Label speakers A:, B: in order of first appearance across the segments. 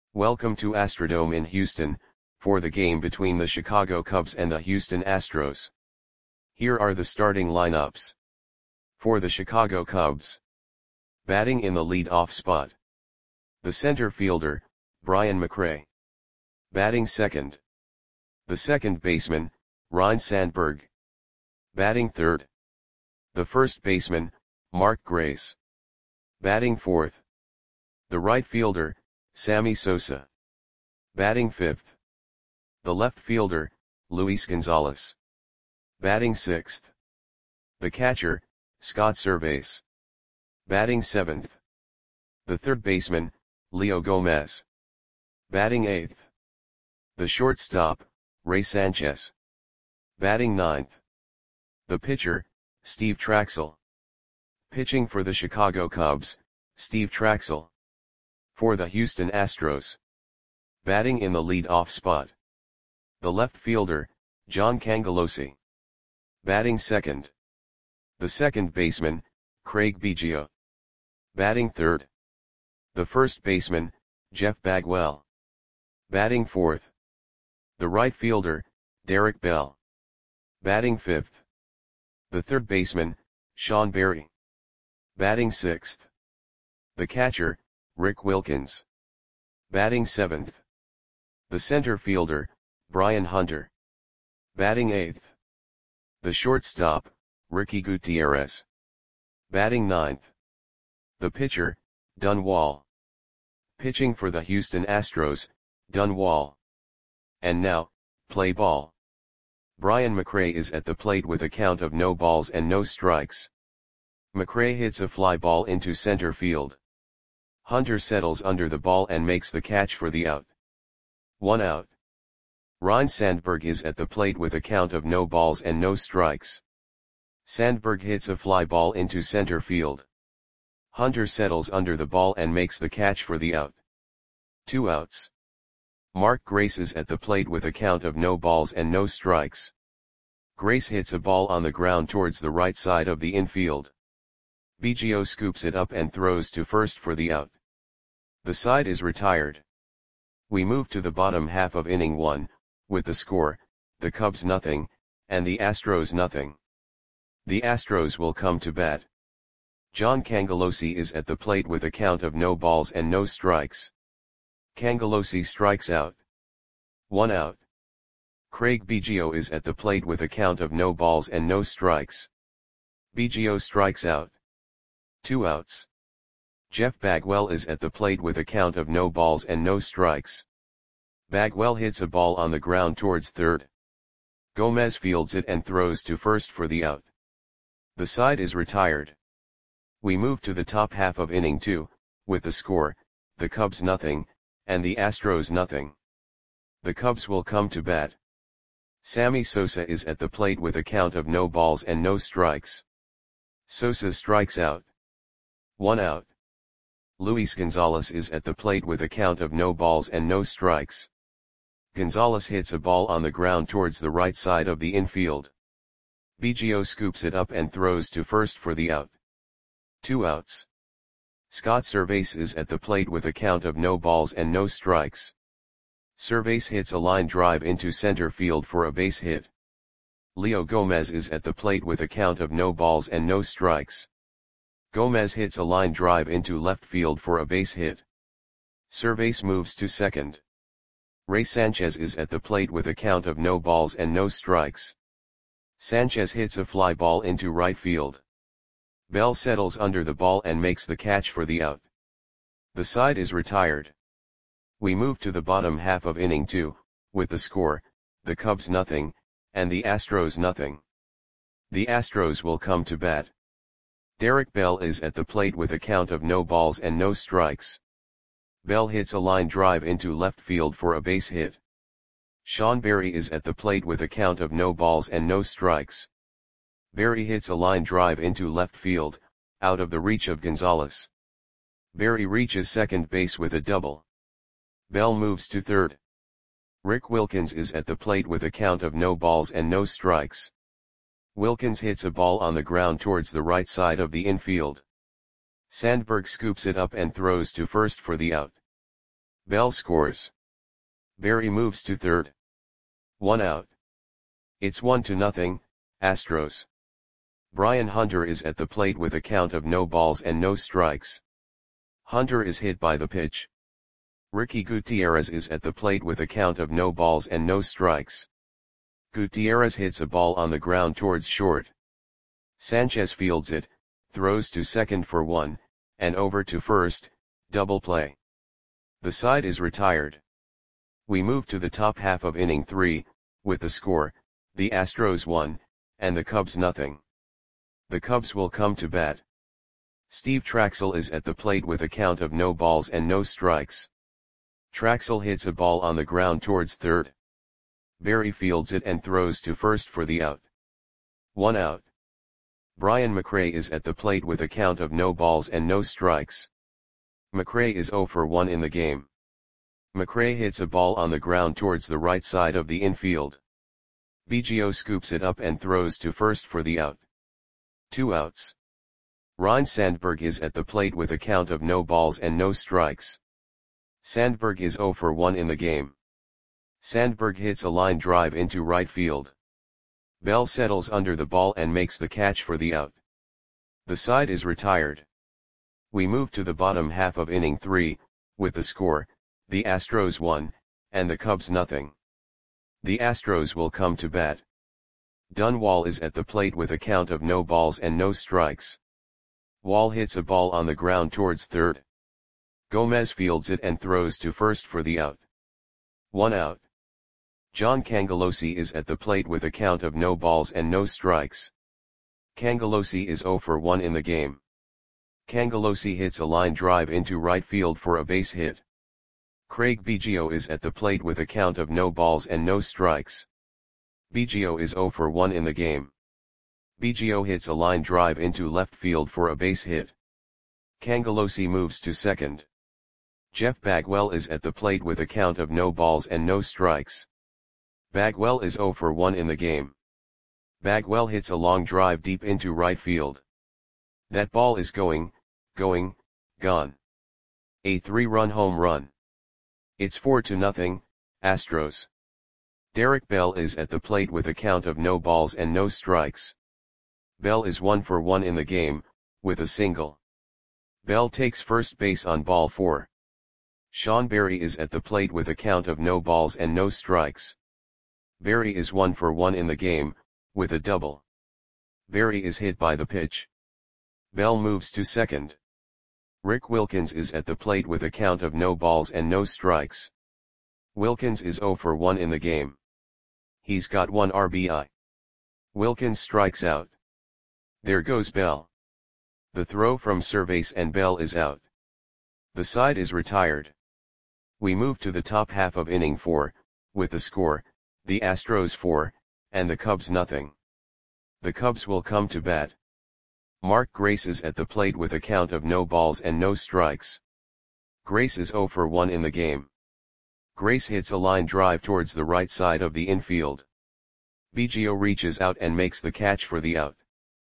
A: Welcome to Astrodome in Houston, for the game between the Chicago Cubs and the Houston Astros. Here are the starting lineups. For the Chicago Cubs. Batting in the lead-off spot. The center fielder, Brian McRae. Batting second. The second baseman, Ryne Sandberg. Batting third. The first baseman, Mark Grace. Batting fourth. The right fielder, Sammy Sosa. Batting fifth. The left fielder, Luis Gonzalez. Batting sixth. The catcher, Scott Servais. Batting seventh. The third baseman, Leo Gomez. Batting eighth. The shortstop, Ray Sanchez. Batting ninth. The pitcher, Steve Trachsel. Pitching for the Chicago Cubs, Steve Trachsel. For the Houston Astros. Batting in the lead-off spot. The left fielder, John Cangelosi. Batting second. The second baseman, Craig Biggio. Batting third. The first baseman, Jeff Bagwell. Batting fourth. The right fielder, Derek Bell. Batting fifth. The third baseman, Sean Berry. Batting sixth. The catcher, Rick Wilkins. Batting seventh. The center fielder, Brian Hunter. Batting eighth. The shortstop, Ricky Gutierrez. Batting ninth. The pitcher, Dunn Wall. Pitching for the Houston Astros, Dunn Wall. And now, play ball. Brian McRae is at the plate with a count of no balls and no strikes. McRae hits a fly ball into center field. Hunter settles under the ball and makes the catch for the out. 1 out. Ryne Sandberg is at the plate with a count of no balls and no strikes. Sandberg hits a fly ball into center field. Hunter settles under the ball and makes the catch for the out. 2 outs. Mark Grace is at the plate with a count of no balls and no strikes. Grace hits a ball on the ground towards the right side of the infield. Biggio scoops it up and throws to first for the out. The side is retired. We move to the bottom half of inning 1, with the score, the Cubs nothing, and the Astros nothing. The Astros will come to bat. John Cangelosi is at the plate with a count of no balls and no strikes. Cangelosi strikes out. 1 out. Craig Biggio is at the plate with a count of no balls and no strikes. Biggio strikes out. 2 outs. Jeff Bagwell is at the plate with a count of no balls and no strikes. Bagwell hits a ball on the ground towards third. Gomez fields it and throws to first for the out. The side is retired. We move to the top half of inning 2, with the score, the Cubs nothing, and the Astros nothing. The Cubs will come to bat. Sammy Sosa is at the plate with a count of no balls and no strikes. Sosa strikes out. 1 out. Luis Gonzalez is at the plate with a count of no balls and no strikes. Gonzalez hits a ball on the ground towards the right side of the infield. Biggio scoops it up and throws to first for the out. 2 outs. Scott Servais is at the plate with a count of no balls and no strikes. Servais hits a line drive into center field for a base hit. Leo Gomez is at the plate with a count of no balls and no strikes. Gomez hits a line drive into left field for a base hit. Servais moves to second. Ray Sanchez is at the plate with a count of no balls and no strikes. Sanchez hits a fly ball into right field. Bell settles under the ball and makes the catch for the out. The side is retired. We move to the bottom half of inning 2, with the score, the Cubs nothing, and the Astros nothing. The Astros will come to bat. Derek Bell is at the plate with a count of no balls and no strikes. Bell hits a line drive into left field for a base hit. Sean Berry is at the plate with a count of no balls and no strikes. Berry hits a line drive into left field, out of the reach of Gonzalez. Berry reaches second base with a double. Bell moves to third. Rick Wilkins is at the plate with a count of no balls and no strikes. Wilkins hits a ball on the ground towards the right side of the infield. Sandberg scoops it up and throws to first for the out. Bell scores. Berry moves to third. 1 out. It's 1-0, Astros. Brian Hunter is at the plate with a count of no balls and no strikes. Hunter is hit by the pitch. Ricky Gutierrez is at the plate with a count of no balls and no strikes. Gutierrez hits a ball on the ground towards short. Sanchez fields it, throws to second for 1, and over to first, double play. The side is retired. We move to the top half of inning 3, with the score, the Astros 1, and the Cubs nothing. The Cubs will come to bat. Steve Traxel is at the plate with a count of no balls and no strikes. Traxel hits a ball on the ground towards third. Berry fields it and throws to first for the out. 1 out. Brian McRae is at the plate with a count of no balls and no strikes. McRae is 0 for 1 in the game. McRae hits a ball on the ground towards the right side of the infield. Biggio scoops it up and throws to first for the out. 2 outs. Ryne Sandberg is at the plate with a count of no balls and no strikes. Sandberg is 0 for 1 in the game. Sandberg hits a line drive into right field. Bell settles under the ball and makes the catch for the out. The side is retired. We move to the bottom half of inning 3, with the score, the Astros 1, and the Cubs nothing. The Astros will come to bat. Dunwall is at the plate with a count of no balls and no strikes. Wall hits a ball on the ground towards third. Gomez fields it and throws to first for the out. 1 out. John Cangelosi is at the plate with a count of no balls and no strikes. Cangelosi is 0 for 1 in the game. Cangelosi hits a line drive into right field for a base hit. Craig Biggio is at the plate with a count of no balls and no strikes. Biggio is 0 for 1 in the game. Biggio hits a line drive into left field for a base hit. Cangelosi moves to second. Jeff Bagwell is at the plate with a count of no balls and no strikes. Bagwell is 0 for 1 in the game. Bagwell hits a long drive deep into right field. That ball is gone. A 3-run home run. It's 4-0, Astros. Derek Bell is at the plate with a count of no balls and no strikes. Bell is 1 for 1 in the game, with a single. Bell takes first base on ball 4. Sean Berry is at the plate with a count of no balls and no strikes. Berry is 1 for 1 in the game, with a double. Berry is hit by the pitch. Bell moves to second. Rick Wilkins is at the plate with a count of no balls and no strikes. Wilkins is 0 for 1 in the game. He's got 1 RBI. Wilkins strikes out. There goes Bell. The throw from Cervais and Bell is out. The side is retired. We move to the top half of inning 4, with the score, the Astros 4, and the Cubs nothing. The Cubs will come to bat. Mark Grace is at the plate with a count of no balls and no strikes. Grace is 0 for 1 in the game. Grace hits a line drive towards the right side of the infield. Biggio reaches out and makes the catch for the out.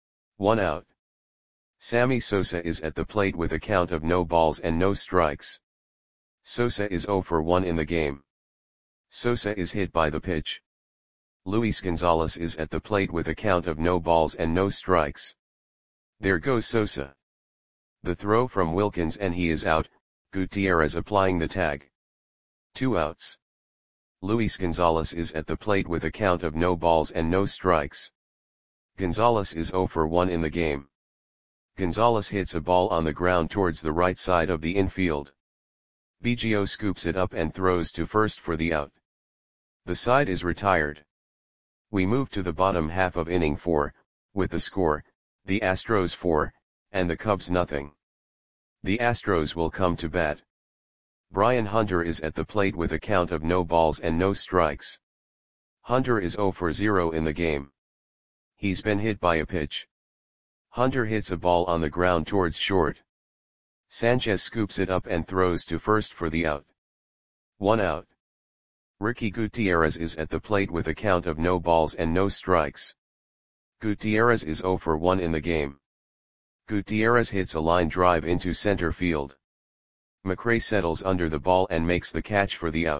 A: 1 out. Sammy Sosa is at the plate with a count of no balls and no strikes. Sosa is 0 for 1 in the game. Sosa is hit by the pitch. Luis Gonzalez is at the plate with a count of no balls and no strikes. There goes Sosa. The throw from Wilkins and he is out, Gutierrez applying the tag. 2 outs. Luis Gonzalez is at the plate with a count of no balls and no strikes. Gonzalez is 0 for 1 in the game. Gonzalez hits a ball on the ground towards the right side of the infield. Biggio scoops it up and throws to first for the out. The side is retired. We move to the bottom half of inning 4, with the score, the Astros 4, and the Cubs nothing. The Astros will come to bat. Brian Hunter is at the plate with a count of no balls and no strikes. Hunter is 0 for 0 in the game. He's been hit by a pitch. Hunter hits a ball on the ground towards short. Sanchez scoops it up and throws to first for the out. 1 out. Ricky Gutierrez is at the plate with a count of no balls and no strikes. Gutierrez is 0 for 1 in the game. Gutierrez hits a line drive into center field. McRae settles under the ball and makes the catch for the out.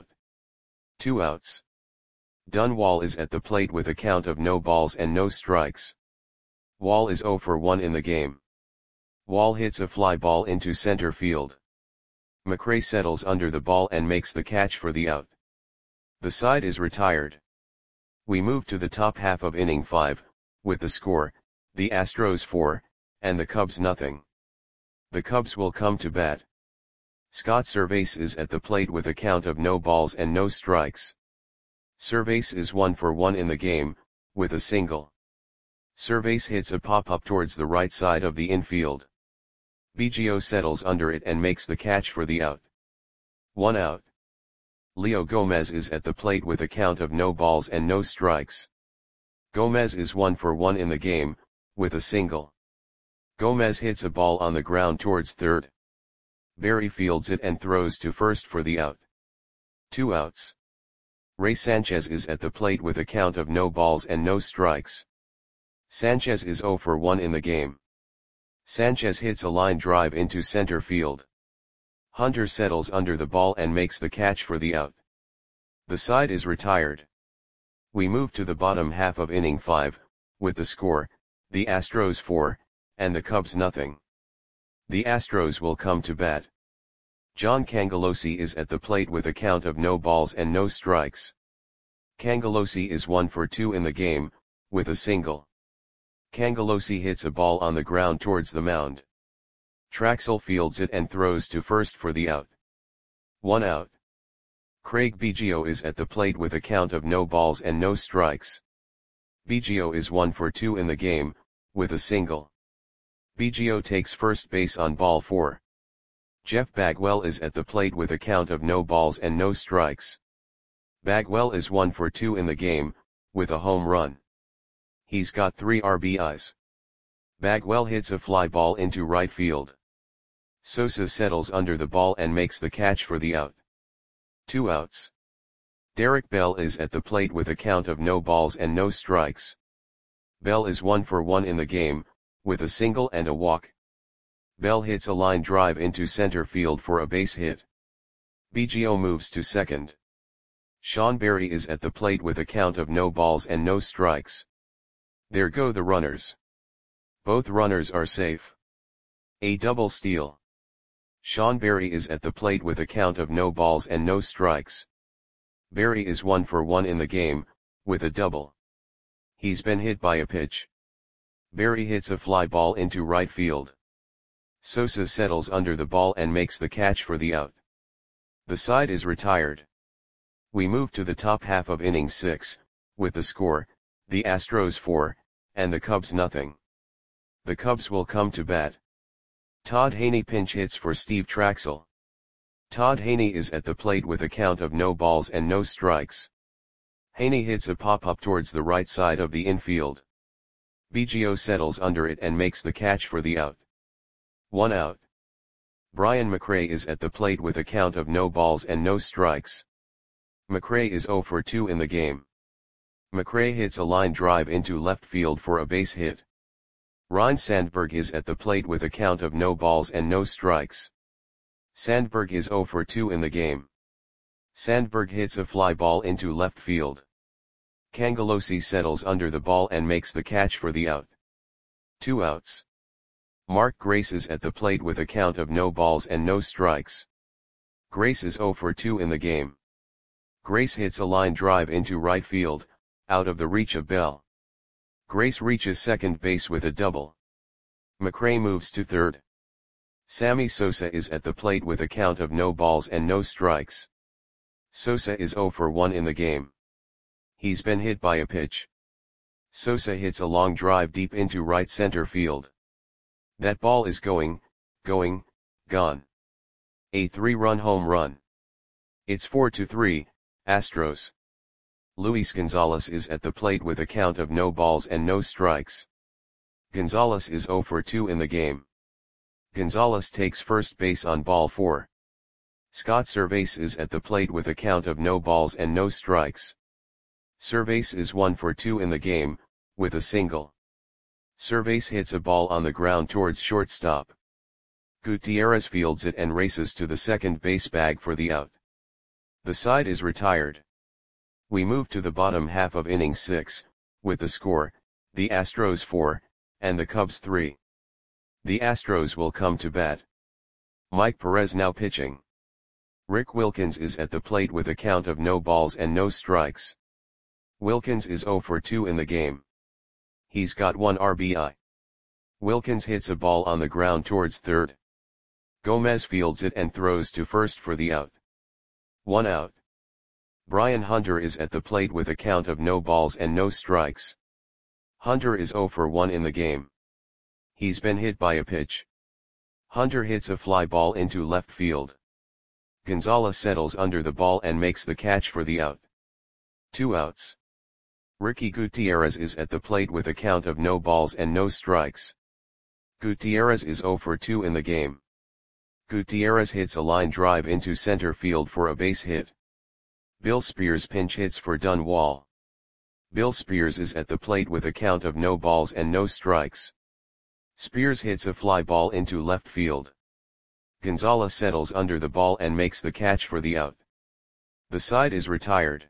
A: 2 outs. Dunwall is at the plate with a count of no balls and no strikes. Wall is 0 for 1 in the game. Wall hits a fly ball into center field. McRae settles under the ball and makes the catch for the out. The side is retired. We move to the top half of inning 5, with the score, the Astros 4, and the Cubs nothing. The Cubs will come to bat. Scott Servais is at the plate with a count of no balls and no strikes. Servais is 1 for 1 in the game, with a single. Servais hits a pop-up towards the right side of the infield. Biggio settles under it and makes the catch for the out. 1 out. Leo Gomez is at the plate with a count of no balls and no strikes. Gomez is 1 for 1 in the game, with a single. Gomez hits a ball on the ground towards third. Berry fields it and throws to first for the out. 2 outs. Ray Sanchez is at the plate with a count of no balls and no strikes. Sanchez is 0 for 1 in the game. Sanchez hits a line drive into center field. Hunter settles under the ball and makes the catch for the out. The side is retired. We move to the bottom half of inning 5, with the score, the Astros 4, and the Cubs nothing. The Astros will come to bat. John Cangelosi is at the plate with a count of no balls and no strikes. Cangelosi is 1 for 2 in the game, with a single. Cangelosi hits a ball on the ground towards the mound. Traxel fields it and throws to first for the out. 1 out. Craig Biggio is at the plate with a count of no balls and no strikes. Biggio is 1 for 2 in the game, with a single. Biggio takes first base on ball 4. Jeff Bagwell is at the plate with a count of no balls and no strikes. Bagwell is 1 for 2 in the game, with a home run. He's got 3 RBIs. Bagwell hits a fly ball into right field. Sosa settles under the ball and makes the catch for the out. 2 outs. Derek Bell is at the plate with a count of no balls and no strikes. Bell is 1 for 1 in the game, with a single and a walk. Bell hits a line drive into center field for a base hit. Biggio moves to second. Sean Berry is at the plate with a count of no balls and no strikes. There go the runners. Both runners are safe. A double steal. Sean Berry is at the plate with a count of no balls and no strikes. Berry is 1 for 1 in the game, with a double. He's been hit by a pitch. Berry hits a fly ball into right field. Sosa settles under the ball and makes the catch for the out. The side is retired. We move to the top half of inning 6, with the score, the Astros 4, and the Cubs nothing. The Cubs will come to bat. Todd Haney pinch hits for Steve Traxel. Todd Haney is at the plate with a count of no balls and no strikes. Haney hits a pop-up towards the right side of the infield. Biggio settles under it and makes the catch for the out. 1 out. Brian McRae is at the plate with a count of no balls and no strikes. McRae is 0 for 2 in the game. McRae hits a line drive into left field for a base hit. Ryne Sandberg is at the plate with a count of no balls and no strikes. Sandberg is 0 for 2 in the game. Sandberg hits a fly ball into left field. Cangelosi settles under the ball and makes the catch for the out. 2 outs. Mark Grace is at the plate with a count of no balls and no strikes. Grace is 0 for 2 in the game. Grace hits a line drive into right field, out of the reach of Bell. Grace reaches second base with a double. McRae moves to third. Sammy Sosa is at the plate with a count of no balls and no strikes. Sosa is 0 for 1 in the game. He's been hit by a pitch. Sosa hits a long drive deep into right center field. That ball is gone. A 3-run home run. It's 4-3, Astros. Luis Gonzalez is at the plate with a count of no balls and no strikes. Gonzalez is 0 for 2 in the game. Gonzalez takes first base on ball 4. Scott Servais is at the plate with a count of no balls and no strikes. Servais is 1 for 2 in the game, with a single. Servais hits a ball on the ground towards shortstop. Gutierrez fields it and races to the second base bag for the out. The side is retired. We move to the bottom half of inning 6, with the score, the Astros 4, and the Cubs 3. The Astros will come to bat. Mike Perez now pitching. Rick Wilkins is at the plate with a count of no balls and no strikes. Wilkins is 0 for 2 in the game. He's got 1 RBI. Wilkins hits a ball on the ground towards third. Gomez fields it and throws to first for the out. 1 out. Brian Hunter is at the plate with a count of no balls and no strikes. Hunter is 0 for 1 in the game. He's been hit by a pitch. Hunter hits a fly ball into left field. Gonzalez settles under the ball and makes the catch for the out. 2 outs. Ricky Gutierrez is at the plate with a count of no balls and no strikes. Gutierrez is 0 for 2 in the game. Gutierrez hits a line drive into center field for a base hit. Bill Spears pinch hits for Dunwall. Bill Spears is at the plate with a count of no balls and no strikes. Spears hits a fly ball into left field. Gonzalez settles under the ball and makes the catch for the out. The side is retired.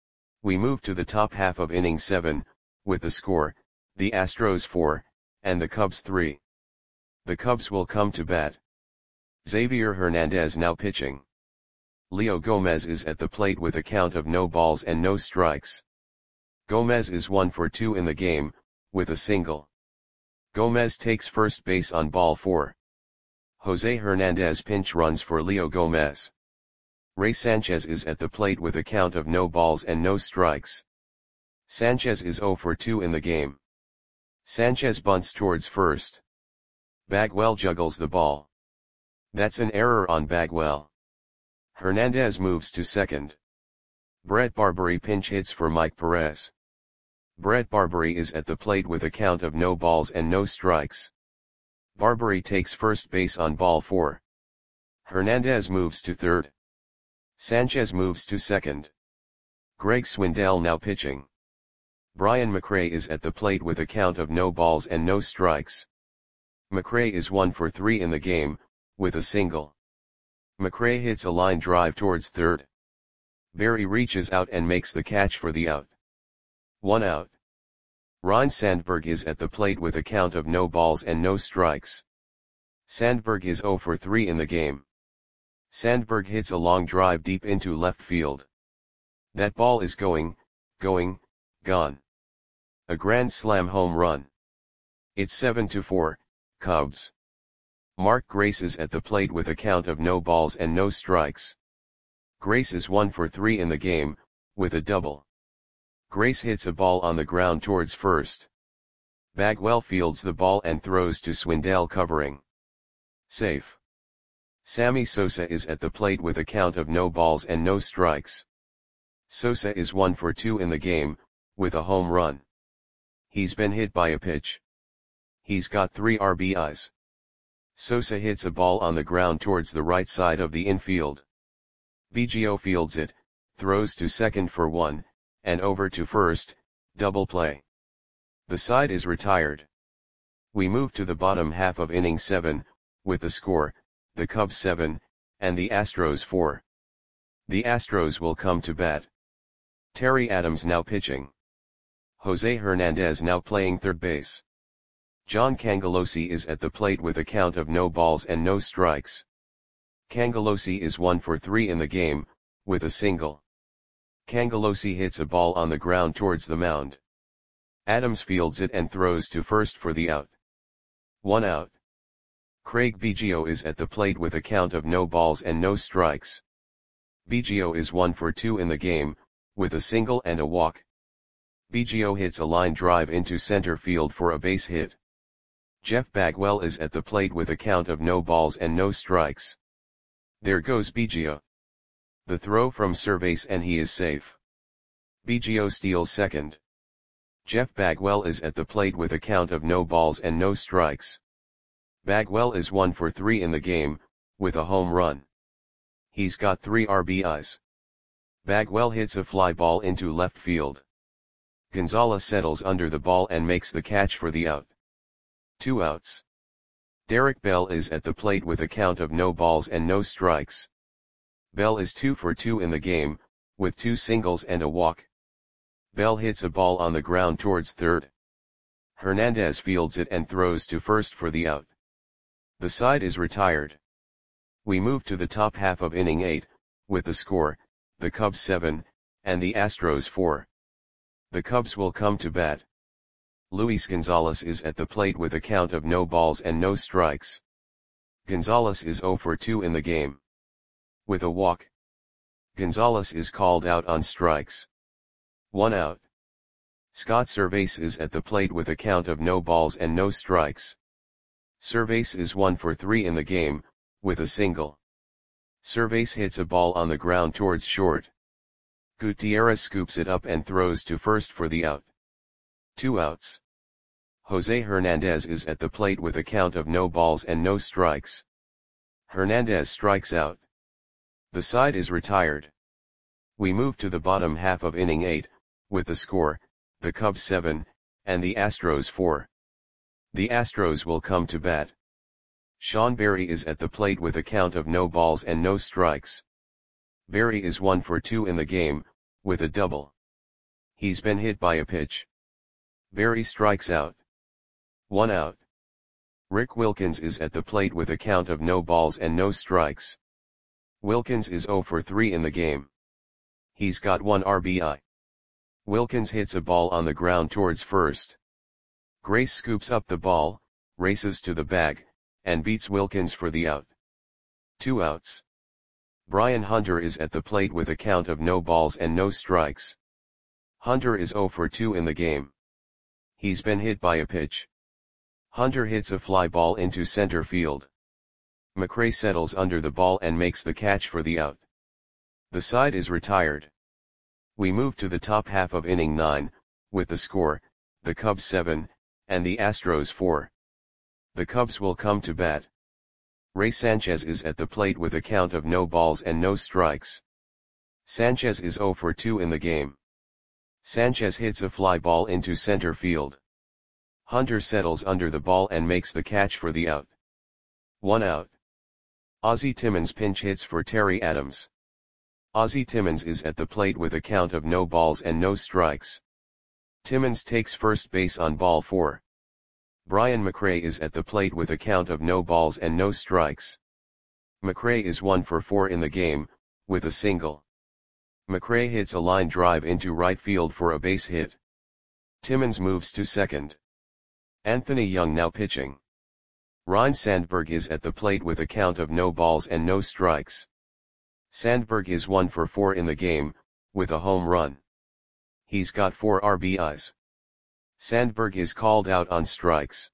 A: We move to the top half of inning 7, with the score, the Astros 4, and the Cubs 3. The Cubs will come to bat. Xavier Hernandez now pitching. Leo Gomez is at the plate with a count of no balls and no strikes. Gomez is 1 for 2 in the game, with a single. Gomez takes first base on ball 4. Jose Hernandez pinch runs for Leo Gomez. Ray Sanchez is at the plate with a count of no balls and no strikes. Sanchez is 0 for 2 in the game. Sanchez bunts towards first. Bagwell juggles the ball. That's an error on Bagwell. Hernandez moves to second. Brett Barbary pinch hits for Mike Perez. Brett Barbary is at the plate with a count of no balls and no strikes. Barbary takes first base on ball 4. Hernandez moves to third. Sanchez moves to second. Greg Swindell now pitching. Brian McRae is at the plate with a count of no balls and no strikes. McRae is 1 for 3 in the game, with a single. McRae hits a line drive towards third. Barry reaches out and makes the catch for the out. 1 out. Ryne Sandberg is at the plate with a count of no balls and no strikes. Sandberg is 0 for 3 in the game. Sandberg hits a long drive deep into left field. That ball is gone. A grand slam home run. It's 7-4, Cubs. Mark Grace is at the plate with a count of no balls and no strikes. Grace is 1 for 3 in the game, with a double. Grace hits a ball on the ground towards first. Bagwell fields the ball and throws to Swindell covering. Safe. Sammy Sosa is at the plate with a count of no balls and no strikes. Sosa is 1 for 2 in the game, with a home run. He's been hit by a pitch. He's got 3 RBIs. Sosa hits a ball on the ground towards the right side of the infield. Biggio fields it, throws to second for 1, and over to first, double play. The side is retired. We move to the bottom half of inning 7, with the score, the Cubs 7, and the Astros 4. The Astros will come to bat. Terry Adams now pitching. Jose Hernandez now playing third base. John Cangelosi is at the plate with a count of no balls and no strikes. Cangelosi is 1 for 3 in the game, with a single. Cangelosi hits a ball on the ground towards the mound. Adams fields it and throws to first for the out. 1 out. Craig Biggio is at the plate with a count of no balls and no strikes. Biggio is 1 for 2 in the game, with a single and a walk. Biggio hits a line drive into center field for a base hit. Jeff Bagwell is at the plate with a count of no balls and no strikes. There goes Biggio. The throw from Cervase and he is safe. Biggio steals second. Jeff Bagwell is at the plate with a count of no balls and no strikes. Bagwell is 1 for 3 in the game, with a home run. He's got 3 RBIs. Bagwell hits a fly ball into left field. Gonzalez settles under the ball and makes the catch for the out. 2 outs. Derek Bell is at the plate with a count of no balls and no strikes. Bell is 2 for 2 in the game, with 2 singles and a walk. Bell hits a ball on the ground towards third. Hernandez fields it and throws to first for the out. The side is retired. We move to the top half of inning 8, with the score, the Cubs 7, and the Astros 4. The Cubs will come to bat. Luis Gonzalez is at the plate with a count of no balls and no strikes. Gonzalez is 0 for 2 in the game. With a walk. Gonzalez is called out on strikes. 1 out. Scott Servais is at the plate with a count of no balls and no strikes. Servais is 1 for 3 in the game, with a single. Servais hits a ball on the ground towards short. Gutierrez scoops it up and throws to first for the out. 2 outs. Jose Hernandez is at the plate with a count of no balls and no strikes. Hernandez strikes out. The side is retired. We move to the bottom half of inning 8, with the score, the Cubs 7, and the Astros 4. The Astros will come to bat. Sean Berry is at the plate with a count of no balls and no strikes. Berry is 1 for 2 in the game, with a double. He's been hit by a pitch. Berry strikes out. 1 out. Rick Wilkins is at the plate with a count of no balls and no strikes. Wilkins is 0 for 3 in the game. He's got 1 RBI. Wilkins hits a ball on the ground towards first. Grace scoops up the ball, races to the bag, and beats Wilkins for the out. 2 outs. Brian Hunter is at the plate with a count of no balls and no strikes. Hunter is 0 for 2 in the game. He's been hit by a pitch. Hunter hits a fly ball into center field. McRae settles under the ball and makes the catch for the out. The side is retired. We move to the top half of inning 9, with the score, the Cubs 7, and the Astros 4. The Cubs will come to bat. Ray Sanchez is at the plate with a count of no balls and no strikes. Sanchez is 0 for 2 in the game. Sanchez hits a fly ball into center field. Hunter settles under the ball and makes the catch for the out. 1 out. Ozzie Timmons pinch hits for Terry Adams. Ozzie Timmons is at the plate with a count of no balls and no strikes. Timmons takes first base on ball 4. Brian McRae is at the plate with a count of no balls and no strikes. McRae is 1 for 4 in the game, with a single. McRae hits a line drive into right field for a base hit. Timmons moves to second. Anthony Young now pitching. Ryne Sandberg is at the plate with a count of no balls and no strikes. Sandberg is 1 for 4 in the game, with a home run. He's got 4 RBIs. Sandberg is called out on strikes.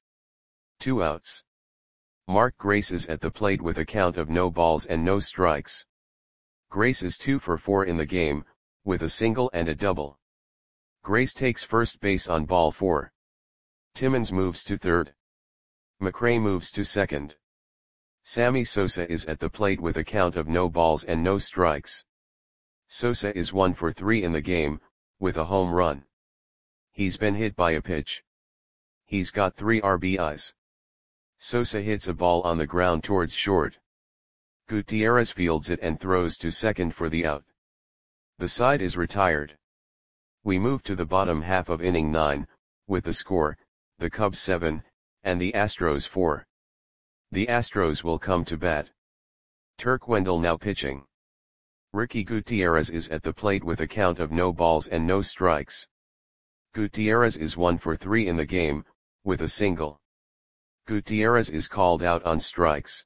A: 2 outs. Mark Grace is at the plate with a count of no balls and no strikes. Grace is 2 for 4 in the game, with a single and a double. Grace takes first base on ball 4. Timmons moves to third. McRae moves to second. Sammy Sosa is at the plate with a count of no balls and no strikes. Sosa is 1 for 3 in the game, with a home run. He's been hit by a pitch. He's got 3 RBIs. Sosa hits a ball on the ground towards short. Gutierrez fields it and throws to second for the out. The side is retired. We move to the bottom half of inning 9, with the score, the Cubs 7, and the Astros 4. The Astros will come to bat. Turk Wendell now pitching. Ricky Gutierrez is at the plate with a count of no balls and no strikes. Gutierrez is 1 for 3 in the game, with a single. Gutierrez is called out on strikes.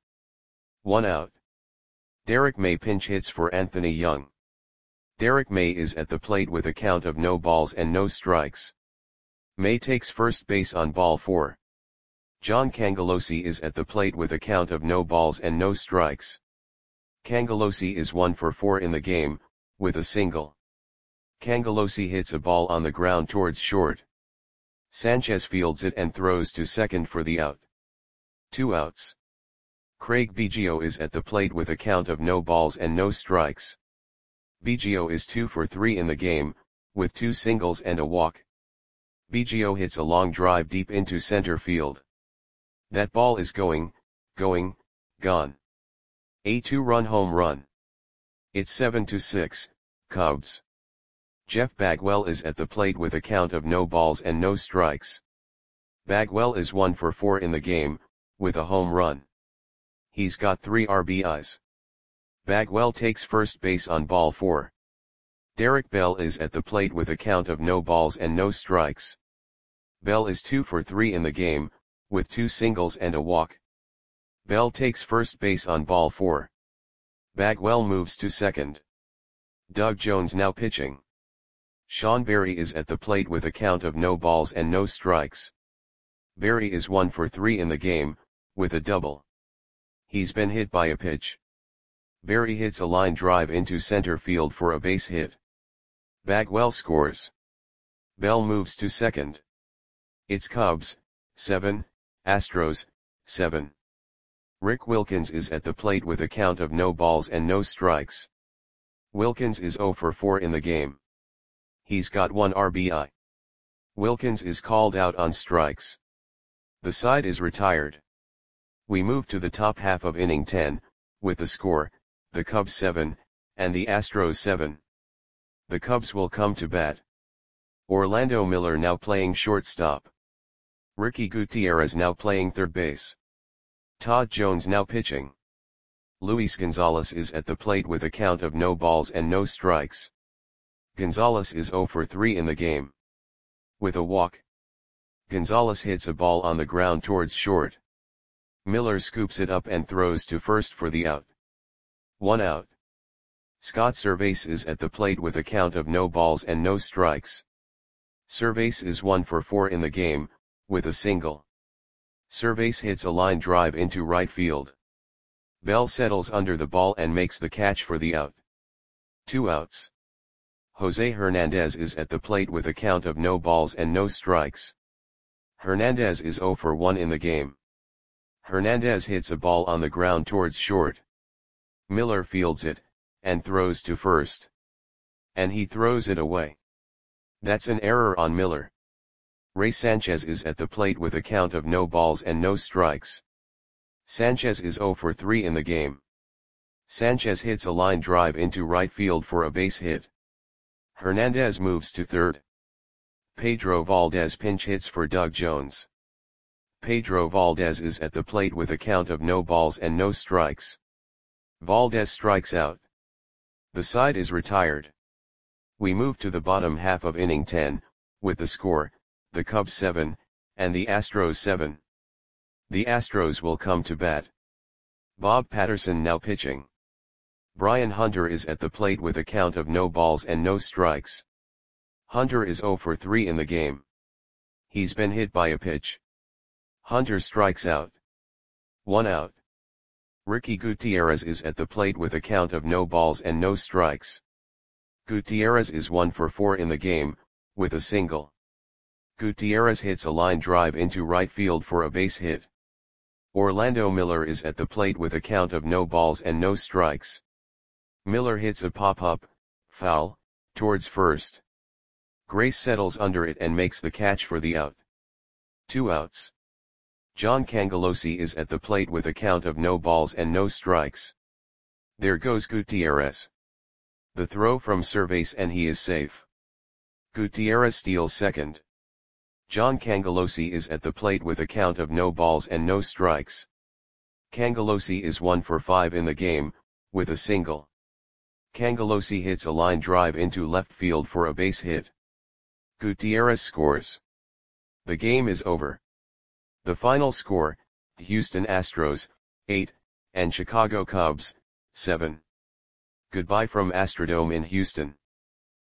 A: 1 out. Derek May pinch hits for Anthony Young. Derek May is at the plate with a count of no balls and no strikes. May takes first base on ball 4. John Cangelosi is at the plate with a count of no balls and no strikes. Cangelosi is 1 for 4 in the game, with a single. Cangelosi hits a ball on the ground towards short. Sanchez fields it and throws to second for the out. 2 outs. Craig Biggio is at the plate with a count of no balls and no strikes. Biggio is 2 for 3 in the game, with 2 singles and a walk. Biggio hits a long drive deep into center field. That ball is going, gone. A 2-run home run. It's 7-6, Cubs. Jeff Bagwell is at the plate with a count of no balls and no strikes. Bagwell is 1 for 4 in the game, with a home run. He's got 3 RBIs. Bagwell takes first base on ball 4. Derek Bell is at the plate with a count of no balls and no strikes. Bell is 2 for 3 in the game, with 2 singles and a walk. Bell takes first base on ball 4. Bagwell moves to second. Doug Jones now pitching. Sean Berry is at the plate with a count of no balls and no strikes. Berry is 1 for 3 in the game, with a double. He's been hit by a pitch. Berry hits a line drive into center field for a base hit. Bagwell scores. Bell moves to second. It's Cubs, 7, Astros, 7. Rick Wilkins is at the plate with a count of no balls and no strikes. Wilkins is 0 for 4 in the game. He's got 1 RBI. Wilkins is called out on strikes. The side is retired. We move to the top half of inning 10, with the score, the Cubs 7, and the Astros 7. The Cubs will come to bat. Orlando Miller now playing shortstop. Ricky Gutierrez now playing third base. Todd Jones now pitching. Luis Gonzalez is at the plate with a count of no balls and no strikes. Gonzalez is 0 for 3 in the game. With a walk. Gonzalez hits a ball on the ground towards short. Miller scoops it up and throws to first for the out. 1 out. Scott Servais is at the plate with a count of no balls and no strikes. Servais is 1 for 4 in the game, with a single. Servais hits a line drive into right field. Bell settles under the ball and makes the catch for the out. 2 outs. Jose Hernandez is at the plate with a count of no balls and no strikes. Hernandez is 0 for 1 in the game. Hernandez hits a ball on the ground towards short. Miller fields it, and throws to first. And he throws it away. That's an error on Miller. Ray Sanchez is at the plate with a count of no balls and no strikes. Sanchez is 0 for 3 in the game. Sanchez hits a line drive into right field for a base hit. Hernandez moves to third. Pedro Valdez pinch hits for Doug Jones. Pedro Valdez is at the plate with a count of no balls and no strikes. Valdez strikes out. The side is retired. We move to the bottom half of inning 10, with the score, the Cubs 7, and the Astros 7. The Astros will come to bat. Bob Patterson now pitching. Brian Hunter is at the plate with a count of no balls and no strikes. Hunter is 0 for 3 in the game. He's been hit by a pitch. Hunter strikes out. 1 out. Ricky Gutierrez is at the plate with a count of no balls and no strikes. Gutierrez is 1 for 4 in the game, with a single. Gutierrez hits a line drive into right field for a base hit. Orlando Miller is at the plate with a count of no balls and no strikes. Miller hits a pop-up, foul, towards first. Grace settles under it and makes the catch for the out. 2 outs. John Cangelosi is at the plate with a count of no balls and no strikes. There goes Gutierrez. The throw from Servais and he is safe. Gutierrez steals second. John Cangelosi is at the plate with a count of no balls and no strikes. Cangelosi is 1 for 5 in the game, with a single. Cangelosi hits a line drive into left field for a base hit. Gutierrez scores. The game is over. The final score, Houston Astros, 8, and Chicago Cubs, 7. Goodbye from Astrodome in Houston.